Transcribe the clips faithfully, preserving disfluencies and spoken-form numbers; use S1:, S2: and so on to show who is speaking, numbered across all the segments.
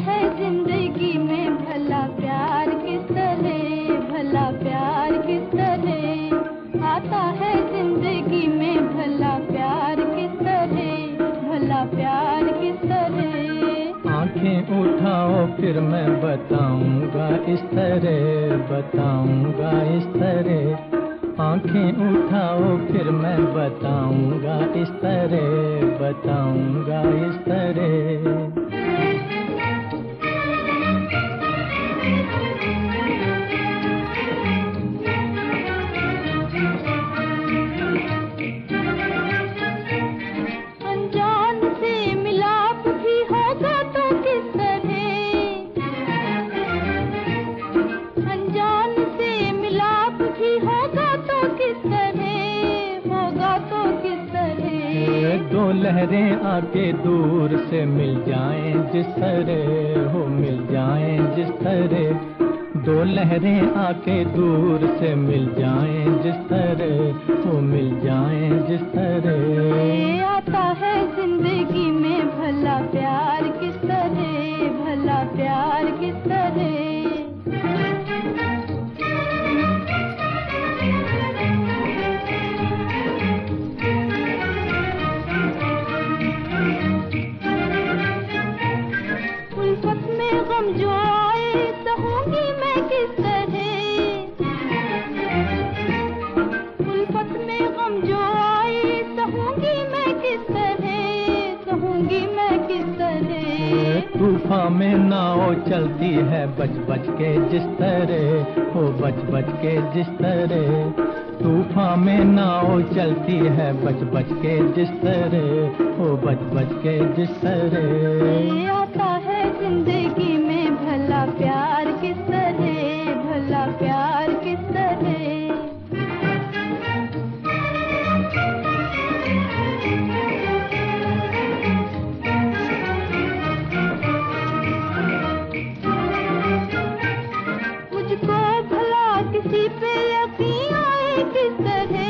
S1: है जिंदगी में भला प्यार किस तरह, भला प्यार किस तरह आता है जिंदगी में भला प्यार किस तरह, भला प्यार किस तरह।
S2: आंखें उठाओ फिर मैं बताऊंगा इस तरह, बताऊंगा इस तरह। आंखें उठाओ फिर मैं बताऊंगा इस तरह, बताऊंगा इस तरह।
S1: अनजान से मिलाप भी होगा तो किस तरह, अनजान से मिलाप भी होगा तो किस तरह, होगा तो किस तरह।
S2: दो लहरें आके दूर से मिल जाएं जिस तरह, हो मिल जाएं जिस तरह। दो लहरें आके दूर से मिल जाएं जिस तरह, हो मिल जाएं जिस तरह।
S1: आता है जिंदगी में भला प्यार किस तरह, भला प्यार किस तरह। उल्फत में गम जो आए सहूंगी मैं किस तरह, उल्फत में गम जो आए सहूंगी मैं किस तरह, सहूंगी मैं किस तरह।
S2: तूफान में नाव चलती है बच बच के जिस तरह, हो बच बच के जिस तरह। तूफान में नाव चलती है बच बच के जिस तरह, हो बच बच के जिस तरह।
S1: आता है जिंदगी में भला प्यार किस तरह, भला प्यार किस तरह। मुझको भला किसी पे यकीन आए किस तरह,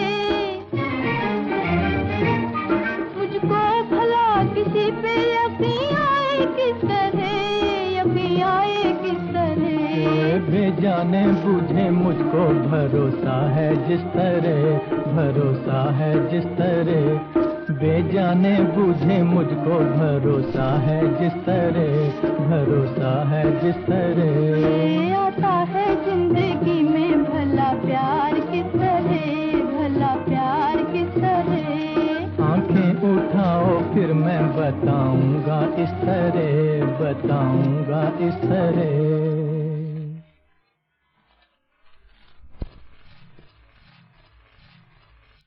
S1: मुझको भला किसी पे यकीन आए किस तरह, यकीन आए किस तरह।
S2: बेजाने बूझे मुझको भरोसा है जिस तरह, भरोसा है जिस तरह। बेजाने बूझे मुझको भरोसा है जिस तरह, भरोसा है जिस तरह।
S1: आता है जिंदगी में भला प्यार किस तरह, भला प्यार किस तरह।
S2: आंखें उठाओ फिर मैं बताऊंगा इस तरह, बताऊंगा इस तरह।